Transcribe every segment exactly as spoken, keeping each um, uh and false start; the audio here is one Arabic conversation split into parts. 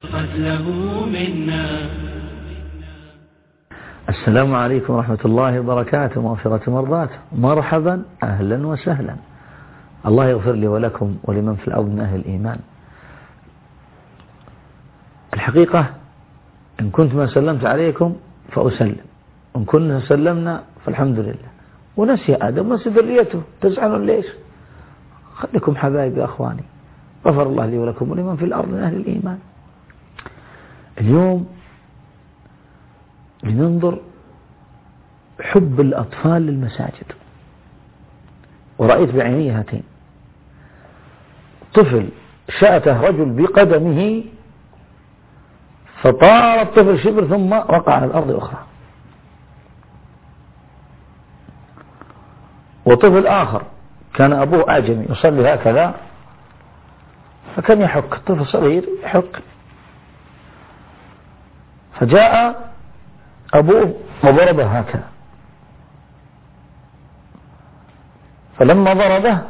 له منا. السلام عليكم ورحمة الله وبركاته، مغفرة مرضاته، مرحبا أهلا وسهلا. الله يغفر لي ولكم ولمن في الأرض من أهل الإيمان. الحقيقة إن كنت ما سلمت عليكم فأسلم، إن كنا سلمنا فالحمد لله. ونسي آدم ونسي ذريته، تزعلون ليش؟ خليكم حبايبي يا أخواني، غفر الله لي ولكم ولمن في الأرض من أهل الإيمان. اليوم لننظر حب الأطفال للمساجد. ورأيت بعيني هاتين، طفل شاته رجل بقدمه فطار الطفل شبر ثم وقع على الأرض أخرى، وطفل آخر كان أبوه أعجمي يصلي هكذا فكان يحك، طفل صغير يحك، فجاء أبوه وضربه هكذا، فلما ضربه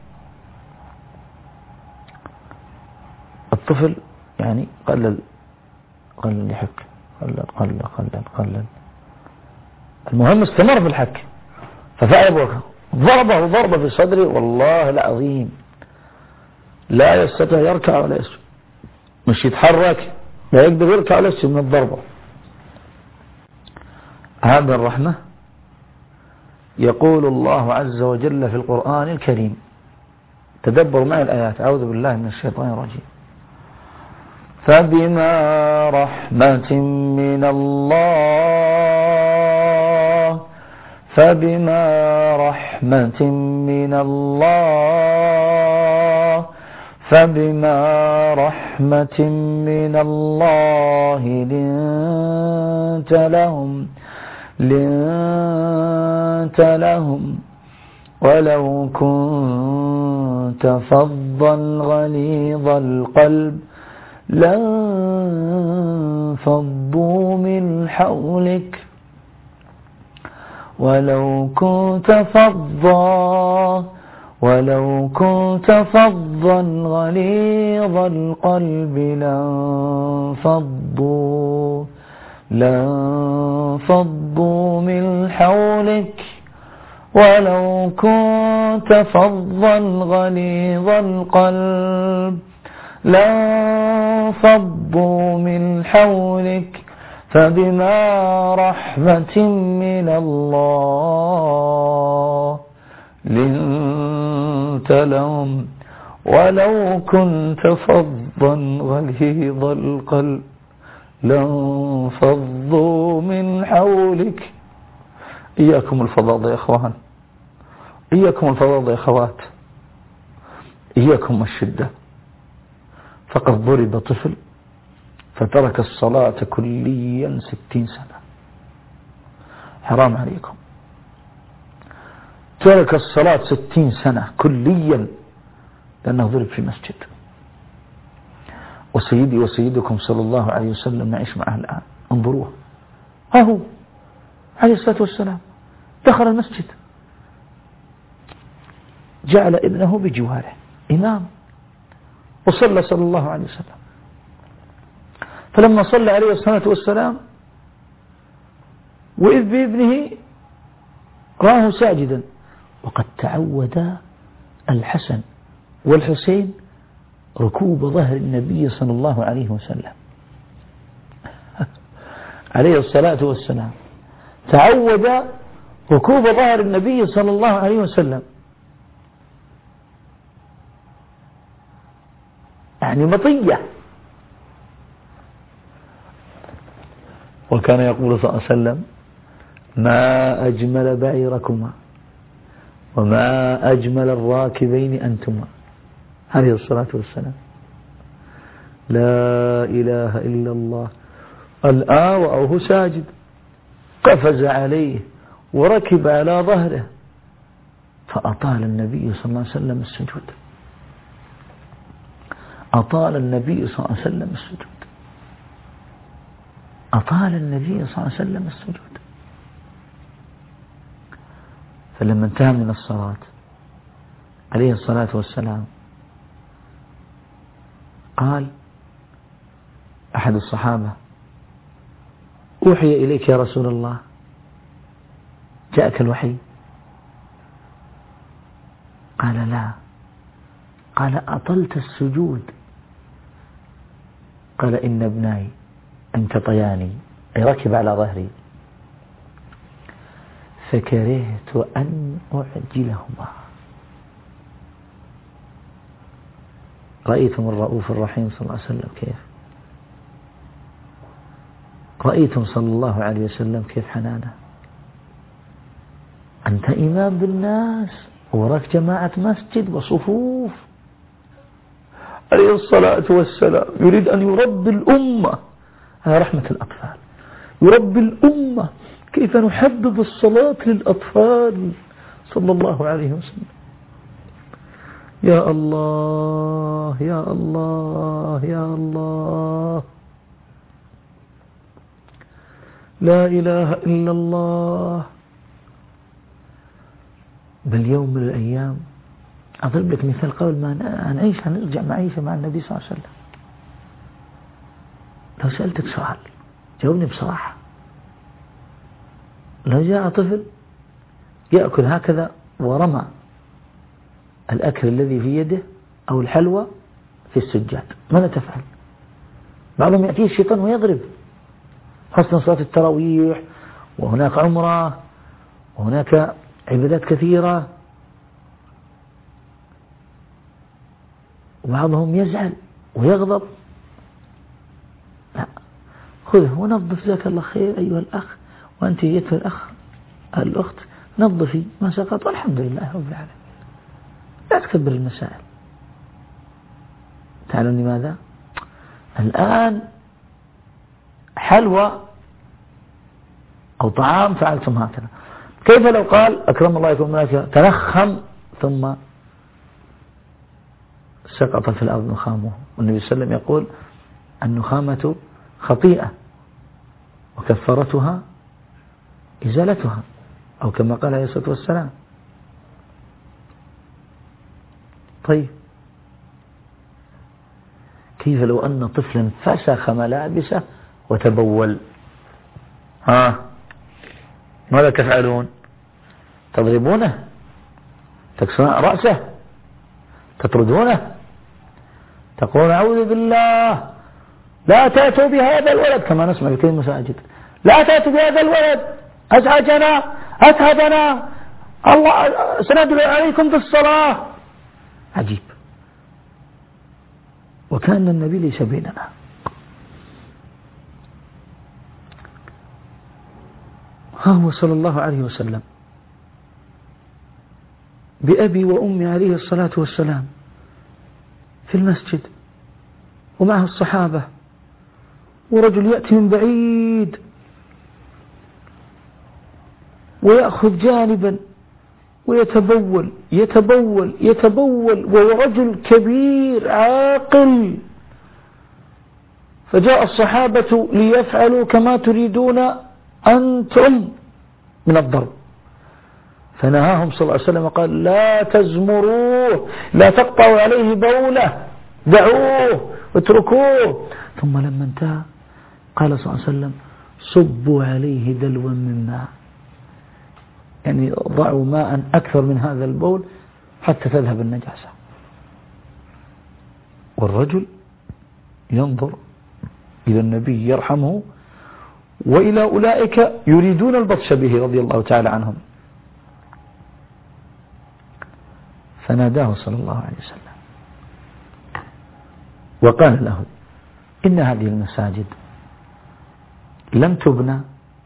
الطفل يعني قلل قلل يحك، قلل قلل قلل قلل المهم استمر في الحك، ففعل أبوه ضربه ضربه في صدره، والله العظيم لا يستطيع يركع ولا يسجد، مش يتحرك، لا يقدر يركع ولا يسجد من الضربة. هذا الرحمة. يقول الله عز وجل في القرآن الكريم، تدبروا معي الآيات، أعوذ بالله من الشيطان الرجيم. فبما رحمة من الله فبما رحمة من الله فبما رحمة من الله لنت لهم لنت لهم ولو كنت فظا غليظ القلب لانفضوا من حولك ولو كنت فظا ولو كنت فظا غليظ القلب لانفضوا لانفضوا من حولك ولو كنت فظا غليظ القلب لانفضوا من حولك فبما رحمة من الله لنت لهم ولو كنت فظا غليظ القلب لانفضوا من حولك. إياكم الفظاظة يا أخوان، إياكم الفظاظة يا أخوات، إياكم الشدة. فقد ضرب طفل فترك الصلاة كليا ستين سنة، حرام عليكم، ترك الصلاة ستين سنة كليا لأنه ضرب في مسجد. وسيدي وسيدكم صلى الله عليه وسلم نعيش معه الآن، انظروه، ها هو عليه الصلاة والسلام دخل المسجد، جعل ابنه بجواره إمام، وصلى صلى الله عليه وسلم. فلما صلى عليه الصلاة والسلام وإذ بابنه راه ساجدا، وقد تعود الحسن والحسين ركوب ظهر النبي صلى الله عليه وسلم عليه الصلاة والسلام، تعود ركوب ظهر النبي صلى الله عليه وسلم، يعني مطية. وكان يقول صلى الله عليه وسلم: ما أجمل بعيركما وما أجمل الراكبين أنتما، عليه الصلاة والسلام. لا إله إلا الله. الآن وهو ساجد قفز عليه وركب على ظهره، فأطال النبي صلى الله عليه وسلم السجود، أطال النبي صلى الله عليه وسلم السجود، أطال النبي صلى الله عليه وسلم السجود. فلما انتهى من الصلاة عليه الصلاة والسلام قال: أحد الصحابة: أوحي إليك يا رسول الله، جاءك الوحي؟ قال: لا. قال: أطلت السجود؟ قال: إن ابناي انتطياني، أي ركب على ظهري، فكرهت أن أعجلهما. رأيتم الرؤوف الرحيم صلى الله عليه وسلم كيف؟ رأيتم صلى الله عليه وسلم كيف حنانه؟ أنت إمام بالناس وراك جماعة مسجد وصفوف، عليه الصلاة والسلام يريد أن يربي الأمة على رحمة الأطفال، يربي الأمة كيف نحبب الصلاة للأطفال صلى الله عليه وسلم. يا الله يا الله يا الله، لا إله إلا الله. بل يوم من الأيام أضرب لك مثال قبل ما نعيش هنرجع معيشة مع النبي صلى الله عليه وسلم. لو سألتك سؤال جاوبني بصراحة، لو جاء طفل يأكل هكذا ورمى الأكل الذي في يده أو الحلوى في السجاد، ماذا تفعل؟ بعضهم يأتيه الشيطان ويضرب، خاصة صلاة التراويح، وهناك عمرة، وهناك عبادات كثيرة، وبعضهم يزعل ويغضب. لا، خذه ونظف، جزاك الله خير أيها الأخ، وأنت أيتها الأخ الأخت نظفي ما سقط والحمد لله رب العالمين. لا تكبر المسائل. تعلم لماذا؟ الآن حلوى أو طعام فعلتم هكذا، كيف لو قال أكرم الله يكون ملائكة تنخم ثم سقط في الأرض نخامه؟ والنبي صلى الله عليه وسلم يقول: النخامة خطيئة وكفرتها إزالتها، أو كما قال عليه الصلاة والسلام. طيب كيف لو أن طفلا فسخ ملابسه وتبول؟ ها ماذا تفعلون؟ تضربونه؟ تكسرون رأسه؟ تطردونه؟ تقولون أعوذ بالله لا تأتوا بهذا الولد، كما نسمع في كل المساجد: لا تأتوا بهذا الولد أزعجنا أتعبنا، الله سندعو عليكم في الصلاة. عجيب. وكان النبي ليس بيننا. ها هو صلى الله عليه وسلم بأبي وأمي عليه الصلاة والسلام في المسجد ومعه الصحابة، ورجل يأتي من بعيد ويأخذ جانبا ويتبول يتبول يتبول وهو رجل كبير عاقل. فجاء الصحابة ليفعلوا كما تريدون أنتم من الضرب، فنهاهم صلى الله عليه وسلم وقال: لا تزمروه، لا تقطعوا عليه بوله، دعوه اتركوه. ثم لما انتهى قال صلى الله عليه وسلم: صبوا عليه دلوا من ماء، يعني ضعوا ماء أكثر من هذا البول حتى تذهب النجاسة. والرجل ينظر إلى النبي يرحمه وإلى أولئك يريدون البطش به رضي الله تعالى عنهم، فناداه صلى الله عليه وسلم وقال له: إن هذه المساجد لم تبنى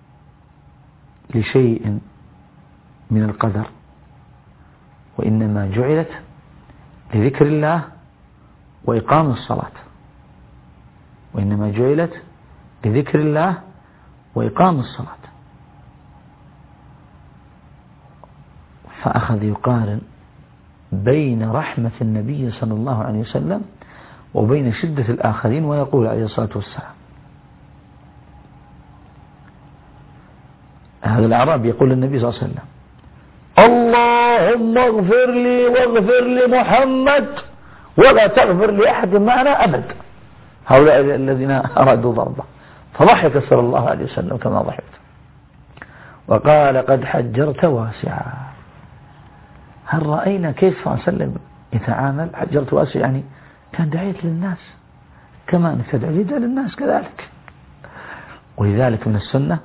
لشيء من القدر، وإنما جعلت لذكر الله وإقام الصلاة، وإنما جعلت لذكر الله وإقام الصلاة. فأخذ يقارن بين رحمة النبي صلى الله عليه وسلم وبين شدة الآخرين، ويقول عليه الصلاة والسلام: هذا الأعرابي يقول للنبي صلى الله عليه وسلم: اللهم اغفر لي واغفر لمحمد ولا تغفر لأحد معنا أبد. هؤلاء الذين أرادوا ضربه، فضحك صلى الله عليه وسلم كما ضحكت وقال قد حجرت واسعا. هل رأينا كيف صلى الله عليه وسلم يتعامل؟ حجرت واسعا يعني كان دعيت للناس كما أنك تدعي للناس كذلك. ولذلك من السنة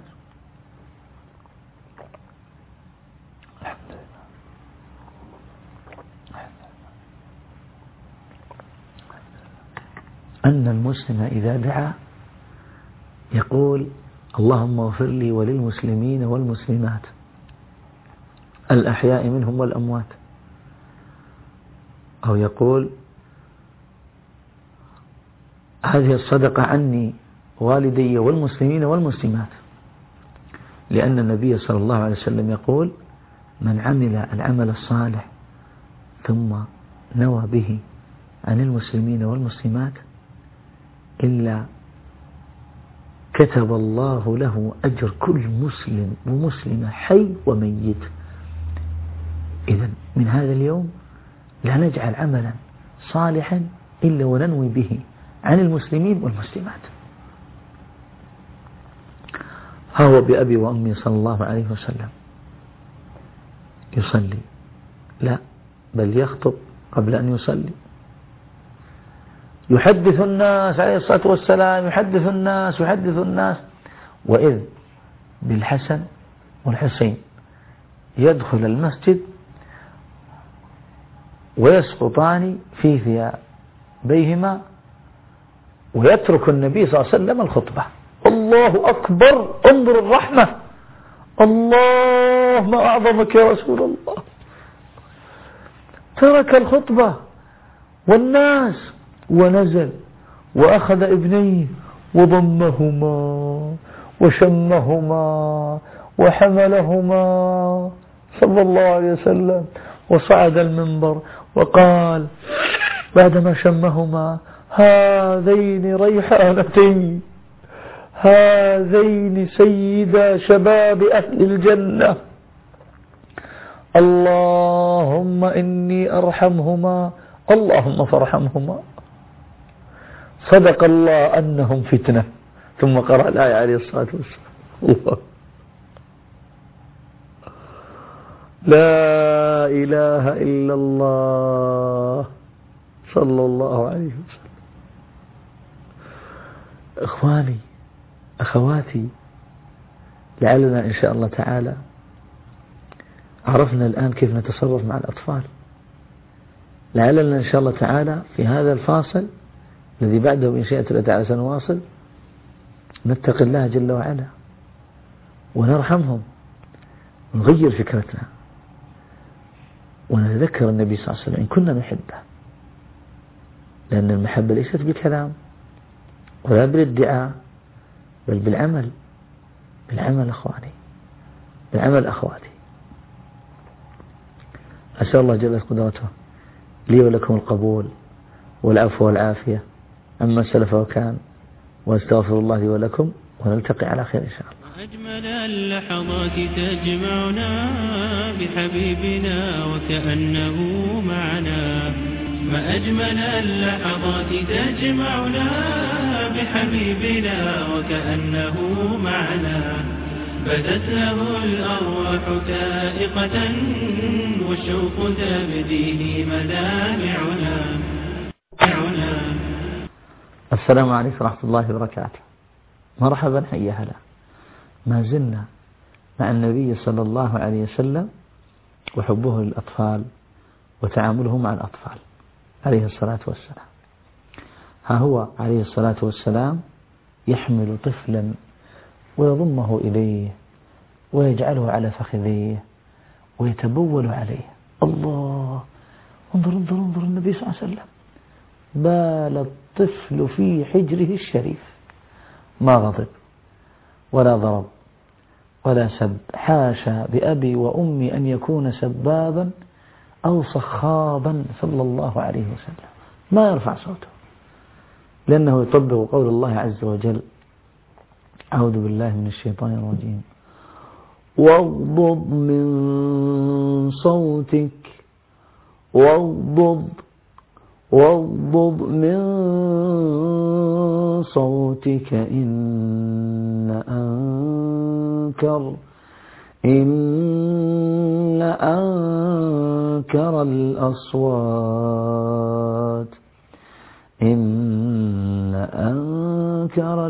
أن المسلم إذا دعا يقول اللهم اغفر لي وللمسلمين والمسلمات الأحياء منهم والأموات، أو يقول هذه الصدقة عني والدي والمسلمين والمسلمات، لأن النبي صلى الله عليه وسلم يقول من عمل العمل الصالح ثم نوى به عن المسلمين والمسلمات إلا كتب الله له أجر كل مسلم ومسلمة حي وميت. إذن من هذا اليوم لا نجعل عملا صالحا إلا وننوي به عن المسلمين والمسلمات. ها هو بأبي وأمي صلى الله عليه وسلم يصلي، لا بل يخطب قبل أن يصلي، يحدث الناس عليه الصلاة والسلام، يحدث الناس يحدث الناس وإذ بالحسن والحسين يدخل المسجد ويسقطان في ثيابيهما ويترك النبي صلى الله عليه وسلم الخطبة. الله أكبر، انظر الرحمة، الله ما أعظمك يا رسول الله. ترك الخطبة والناس ونزل وأخذ ابنيه وضمهما وشمهما وحملهما صلى الله عليه وسلم وصعد المنبر وقال بعدما شمهما هذين ريحانتين، هذين سيدا شباب أهل الجنة، اللهم إني أرحمهما اللهم فارحمهما، صدق الله أنهم فتنة. ثم قرأ الآية عليه الصلاة والسلام الله لا إله إلا الله صلى الله عليه وسلم. إخواني أخواتي، لعلنا إن شاء الله تعالى عرفنا الآن كيف نتصرف مع الأطفال. لعلنا إن شاء الله تعالى في هذا الفاصل الذي بعده إن شاء الله تعالى سنواصل نتقي الله جل وعلا ونرحمهم ونغير فكرتنا ونتذكر النبي صلى الله عليه وسلم إن كنا نحبه، لأن المحبة ليست بالكلام ولا بالادعاء بل بالعمل. بالعمل أخواني، بالعمل أخواتي. أسأل الله جل قدرته لي ولكم القبول والعفو والعافية عما سلف وكان، واستغفر الله لي ولكم، ونلتقي على خير إن شاء الله. أجمل اللحظات تجمعنا بحبيبنا وكأنه معنا، ما أجمل اللحظات تجمعنا بحبيبنا وكأنه معنا، بدت له الأرواح تائقة والشوق تبديه مدامعنا. السلام عليكم ورحمة الله وبركاته. مرحبا، حيا هلا. ما زلنا مع النبي صلى الله عليه وسلم وحبه للأطفال وتعامله مع الأطفال عليه الصلاة والسلام. ها هو عليه الصلاة والسلام يحمل طفلا ويضمه إليه ويجعله على فخذيه ويتبول عليه. الله، انظر انظر انظر النبي صلى الله عليه وسلم بال الطفل في حجره الشريف، ما غضب ولا ضرب ولا سب، حاشا بأبي وأمي أن يكون سبابا أو صخابا صلى الله عليه وسلم، ما يرفع صوته، لأنه يطبق قول الله عز وجل أعوذ بالله من الشيطان الرجيم واغضض من صوتك واغضض واغضض من صوتك إن أنكر إن أنكر الأصوات إن أنكر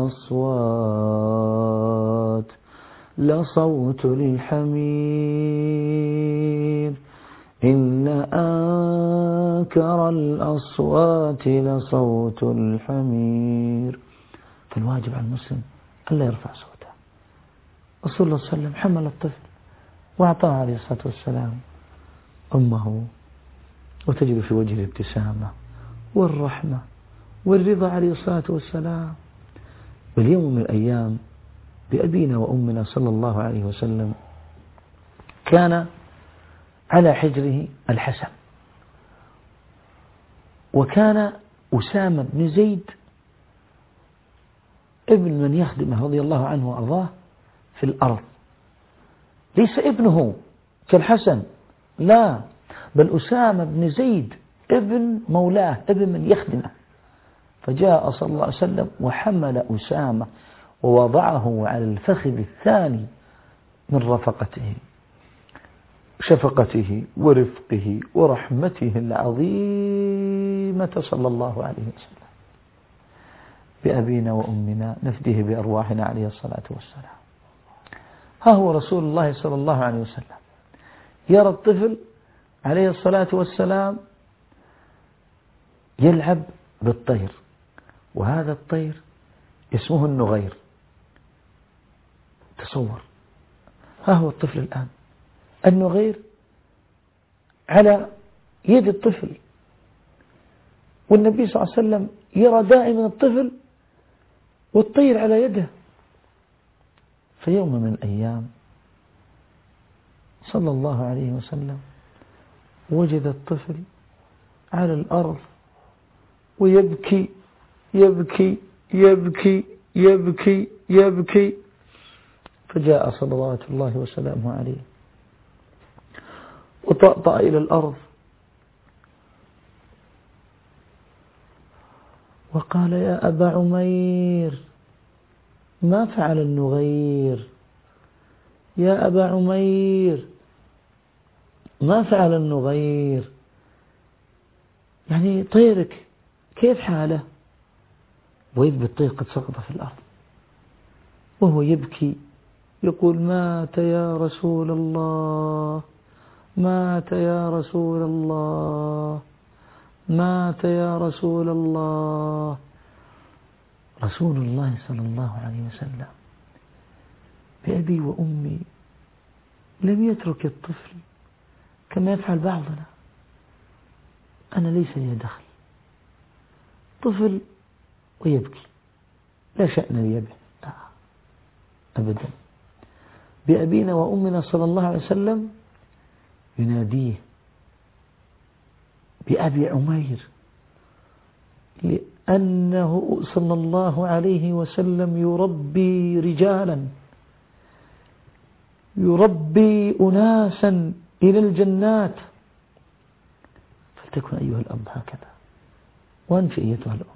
الأصوات لصوت الحمير إن أنكر الأصوات لصوت الحمير. فالواجب على المسلم ألا يرفع صوته. رسول الله صلى الله عليه وسلم حمل الطفل وأعطاه عليه الصلاة والسلام أمه، وتجد في وجه الابتسامة والرحمة والرضا عليه الصلاة والسلام. واليوم من الأيام بأبينا وأمنا صلى الله عليه وسلم كان على حجره الحسن، وكان أسامة بن زيد ابن من يخدمه رضي الله عنه وأرضاه في الأرض، ليس ابنه كالحسن، لا، بل أسامة بن زيد ابن مولاه، ابن من يخدمه. فجاء صلى الله عليه وسلم وحمل أسامة ووضعه على الفخذ الثاني من رفقته، شفقته ورفقه ورحمته العظيمة صلى الله عليه وسلم. بأبينا وأمنا نفديه بأرواحنا عليه الصلاة والسلام. ها هو رسول الله صلى الله عليه وسلم يرى الطفل عليه الصلاة والسلام يلعب بالطير، وهذا الطير اسمه النغير. تصور، ها هو الطفل الآن النغير على يد الطفل، والنبي صلى الله عليه وسلم يرى دائما الطفل والطير على يده. في يوم من الأيام صلى الله عليه وسلم وجد الطفل على الأرض ويبكي يبكي يبكي يبكي يبكي. فجاء صلوات الله وسلامه عليه وطأطأ إلى الأرض وقال: يا أبا عمير، ما فعل النغير؟ يا أبا عمير، ما فعل النغير؟ يعني طيرك كيف حاله؟ وإذ بالطير قد سقط في الأرض وهو يبكي يقول: مات يا رسول الله، مات يا رسول الله، مات يا رسول الله. رسول الله صلى الله عليه وسلم بأبي وأمي لم يترك الطفل كما يفعل بعضنا. أنا ليس لي دخل، طفل ويبكي لا شأن لي به، لا أبدا. بأبينا وأمنا صلى الله عليه وسلم يناديه بأبي عمير، لأنه صلى الله عليه وسلم يربي رجالا، يربي أناسا إلى الجنات. فلتكن أيها الأب هكذا، وأنت أيتها الأم.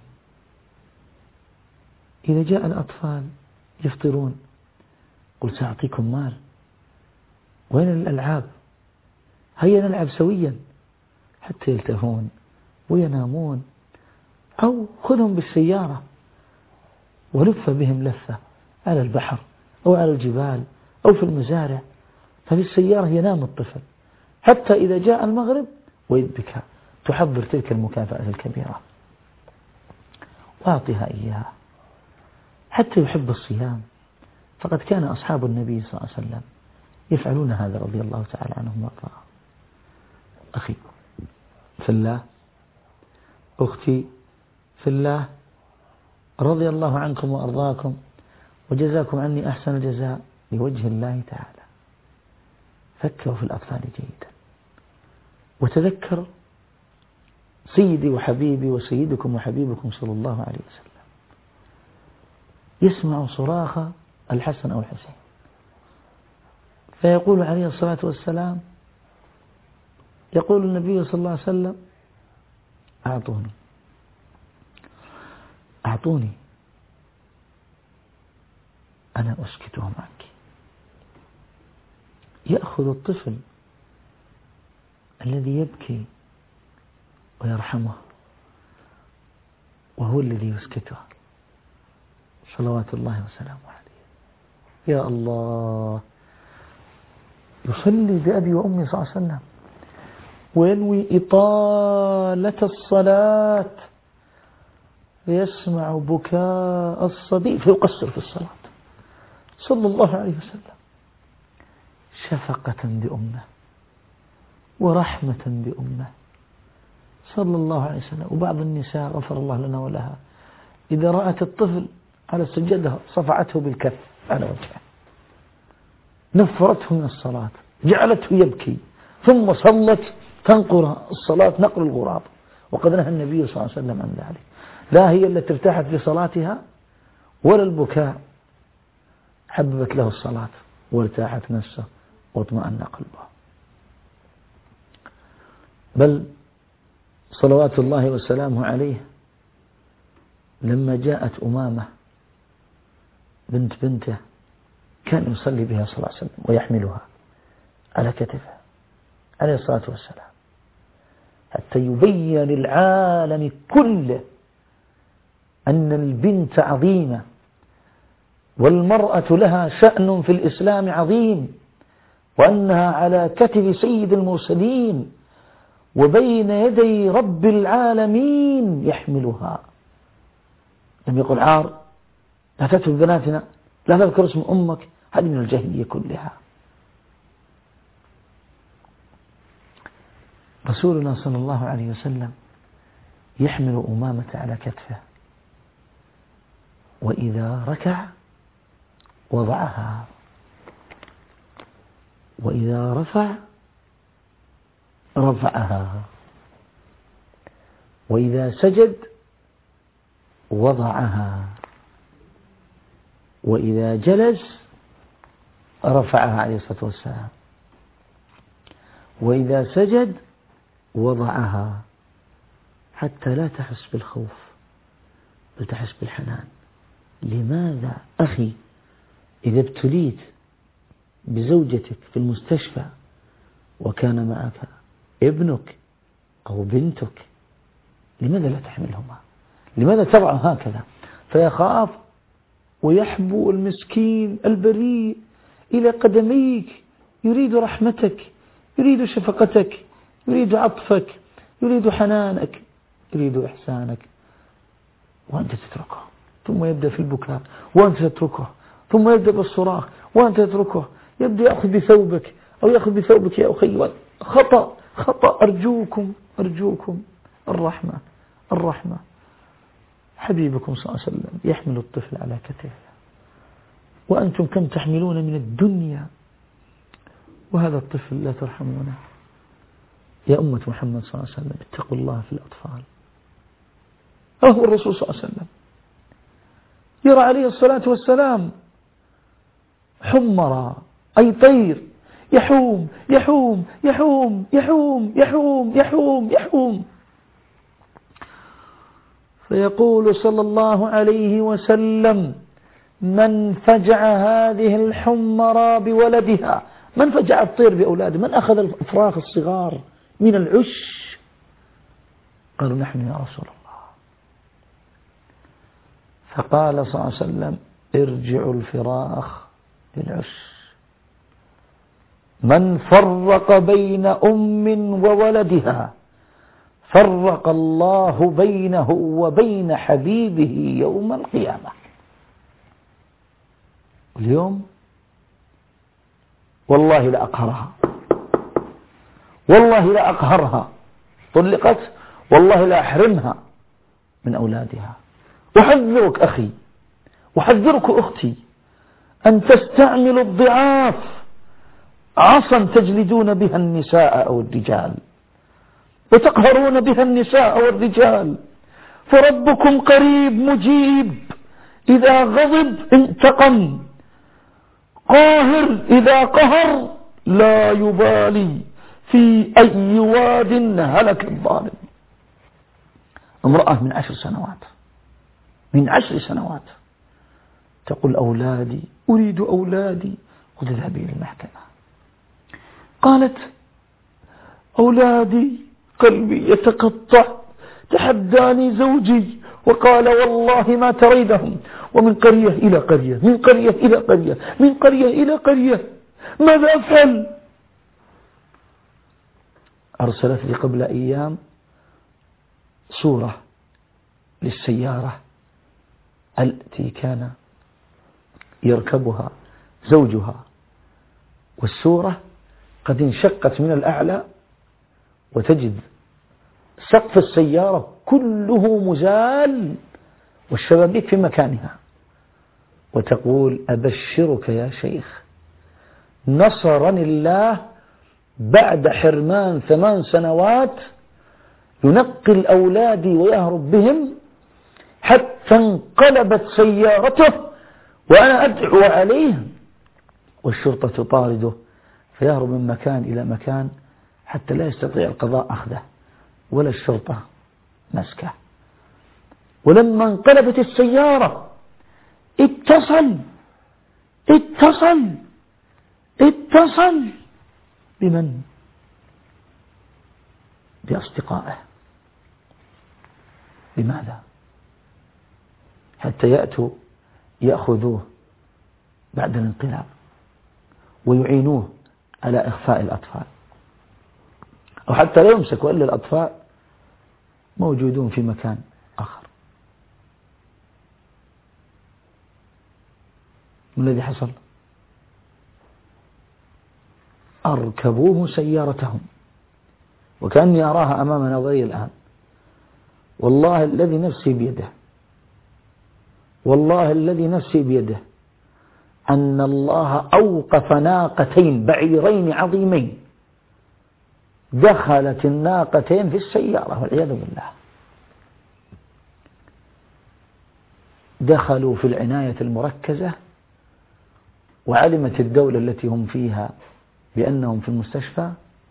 إذا جاء الأطفال يفطرون قل: سأعطيكم مال، وين الألعاب؟ هيا نلعب سويا حتى يلتهون وينامون، أو خذهم بالسيارة ولف بهم لفة على البحر أو على الجبال أو في المزارع، ففي السيارة ينام الطفل حتى إذا جاء المغرب وإذ بك تحضر تلك المكافأة الكبيرة، وأعطيها إياها حتى يحب الصيام. فقد كان أصحاب النبي صلى الله عليه وسلم يفعلون هذا رضي الله تعالى عنهم وارضاهم. أخي في الله، أختي في الله، رضي الله عنكم وأرضاكم وجزاكم عني أحسن الجزاء لوجه الله تعالى. فكروا في الأطفال جيدا، وتذكر سيدي وحبيبي وسيدكم وحبيبكم صلى الله عليه وسلم يسمع صراخ الحسن أو الحسين فيقول عليه الصلاة والسلام، يقول النبي صلى الله عليه وسلم: أعطوني أعطوني أنا أسكتها معك. يأخذ الطفل الذي يبكي ويرحمه وهو الذي يسكته صلوات الله وسلامه عليه. يا الله، يصلي بأبي وأمي صلى الله عليه وسلم وينوي إطالة الصلاة فيسمع بكاء الصبي فيقصر في الصلاة صلى الله عليه وسلم، شفقة بأمه ورحمة بأمه صلى الله عليه وسلم. وبعض النساء غفر الله لنا ولها إذا رأت الطفل على السجادة صفعته بالكف على وجهه، نفرته من الصلاة، جعلته يبكي، ثم صلت تنقر الصلاة نقر الغراب. وقد نهى النبي صلى الله عليه وسلم عن ذلك. لا هي التي ارتاحت في صلاتها ولا البكاء، حببت له الصلاة وارتاحت نفسه واطمأن قلبه. بل صلوات الله وسلامه عليه لما جاءت أمامة بنت بنته كان يصلي بها صلى الله عليه وسلم ويحملها على كتفه عليه الصلاة والسلام، حتى يبين للعالم كله أن البنت عظيمة والمرأة لها شأن في الإسلام عظيم، وأنها على كتف سيد المرسلين وبين يدي رب العالمين يحملها. لم يقل عار، لا تترك بناتنا، لا تذكر اسم أمك، هذه من الجاهلية كلها. رسولنا صلى الله عليه وسلم يحمل أمامة على كتفه، وإذا ركع وضعها، وإذا رفع رفعها، وإذا سجد وضعها، وإذا جلس رفعها عليه الصلاة والسلام، وإذا سجد وضعها، حتى لا تحس بالخوف بل تحس بالحنان. لماذا أخي إذا ابتليت بزوجتك في المستشفى وكان معك ابنك أو بنتك، لماذا لا تحملهما؟ لماذا تضع هكذا؟ فيخاف ويحبو المسكين البريء إلى قدميك، يريد رحمتك، يريد شفقتك، يريد عطفك، يريد حنانك، يريد إحسانك، وأنت تتركه، ثم يبدأ في البكاء وأنت تتركه، ثم يبدأ بالصراخ وأنت تتركه، يبدأ يأخذ بثوبك أو يأخذ بثوبك يا أخي. خطأ خطأ، أرجوكم أرجوكم الرحمة الرحمة. حبيبكم صلى الله عليه وسلم يحمل الطفل على كتفه، وأنتم كم تحملون من الدنيا، وهذا الطفل لا ترحمونه. يا أمة محمد صلى الله عليه وسلم اتقوا الله في الأطفال. أهو الرسول صلى الله عليه وسلم يرى عليه الصلاة والسلام حمرا أي طير يحوم يحوم يحوم يحوم يحوم يحوم يحوم، فيقول صلى الله عليه وسلم: من فجع هذه الحمرا بولدها، من فجع الطير بأولاده، من أخذ الأفراخ الصغار من العش؟ قالوا: نحن يا رسول الله. فقال صلى الله عليه وسلم: ارجعوا الفراخ للعش. من فرق بين أم وولدها فرق الله بينه وبين حبيبه يوم القيامة. اليوم والله لا أقهرها، والله لا أقهرها، طلقت والله لا أحرمها من أولادها. أحذرك أخي، أحذرك أختي، أن تستعملوا الضعاف عصا تجلدون بها النساء أو الرجال، وتقهرون بها النساء أو الرجال، فربكم قريب مجيب، إذا غضب انتقم، قاهر إذا قهر لا يبالي في أي واد هلك الظالم. امرأة من عشر سنوات من عشر سنوات تقول: أولادي أريد أولادي، قلت اذهبي إلى المحكمة. قالت أولادي قلبي يتقطع، تحداني زوجي وقال والله ما تريدهم، ومن قرية إلى قرية، من قرية إلى قرية، من قرية إلى قرية، ماذا أفعل؟ أرسلت لي قبل أيام صورة للسيارة التي كان يركبها زوجها، والسورة قد انشقت من الأعلى وتجد سقف السيارة كله مزال والشبابيك في مكانها، وتقول أبشرك يا شيخ نصرني الله بعد حرمان ثمان سنوات ينقل أولادي ويهرب بهم حتى انقلبت سيارته وأنا أدعو عليه والشرطة تطارده فيهرب من مكان إلى مكان حتى لا يستطيع القضاء أخذه ولا الشرطة مسكه. ولما انقلبت السيارة اتصل اتصل اتصل بمن؟ بأصدقائه. لماذا؟ حتى يأتوا يأخذوه بعد الانقلاب ويعينوه على إخفاء الأطفال، أو حتى لا يمسكوا إلا الأطفال موجودون في مكان آخر. ما الذي حصل؟ أركبوه سيارتهم، وكأني أراها أمام نظري الآن. والله الذي نفسي بيده، والله الذي نفسي بيده أن الله أوقف ناقتين بعيرين عظيمين، دخلت الناقتين في السيارة والعياذ بالله، دخلوا في العناية المركزة، وعلمت الدولة التي هم فيها بأنهم في المستشفى،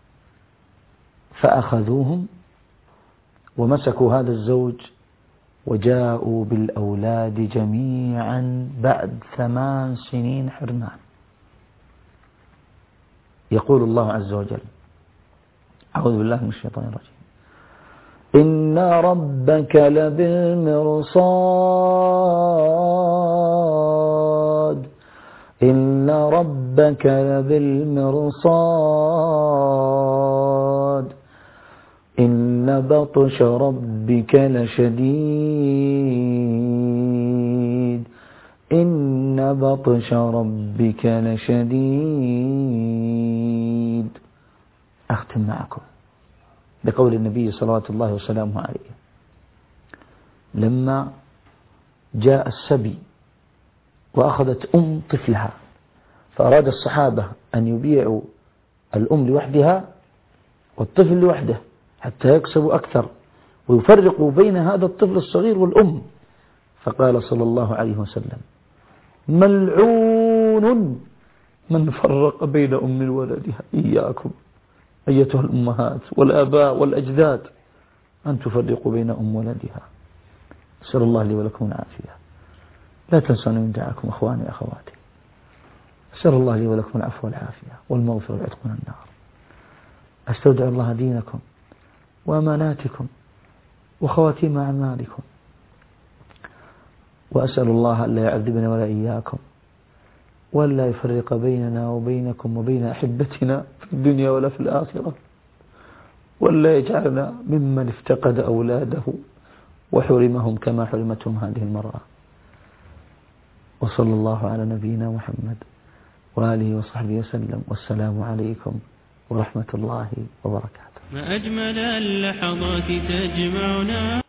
فأخذوهم ومسكوا هذا الزوج وجاءوا بالأولاد جميعا بعد ثمان سنين حرمان. يقول الله عز وجل: أعوذ بالله من الشيطان الرجيم: إن ربك لبالمرصاد إن ربك لبالمرصاد إن بطش ربك لشديد إن بطش ربك لشديد. أختم معكم بقول النبي صلوات الله وسلامه عليه لما جاء السبي وأخذت أم طفلها، فأراد الصحابة أن يبيعوا الأم لوحدها والطفل لوحده حتى يكسبوا أكثر ويفرقوا بين هذا الطفل الصغير والأم، فقال صلى الله عليه وسلم: ملعون من فرق بين أم وولدها. إياكم أيتها الأمهات والآباء والأجداد أن تفرقوا بين أم ولدها. أسأل الله لي ولكم العافية. لا تنسوني من دعاكم أخواني أخواتي. أسأل الله لي ولكم العفو والعافية والمغفرة والعتق من النار. أستودع الله دينكم وأماناتكم وخواتيم أعمالكم، وأسأل الله ألا يعذبنا ولا إياكم، ولا يفرق بيننا وبينكم وبين أحبتنا في الدنيا ولا في الآخرة، ولا يجعلنا ممن افتقد أولاده وحرمهم كما حرمتهم هذه المرأة. وصلى الله على نبينا محمد وآله وصحبه وسلم، والسلام عليكم ورحمة الله وبركاته. ما أجمل اللحظات تجمعنا.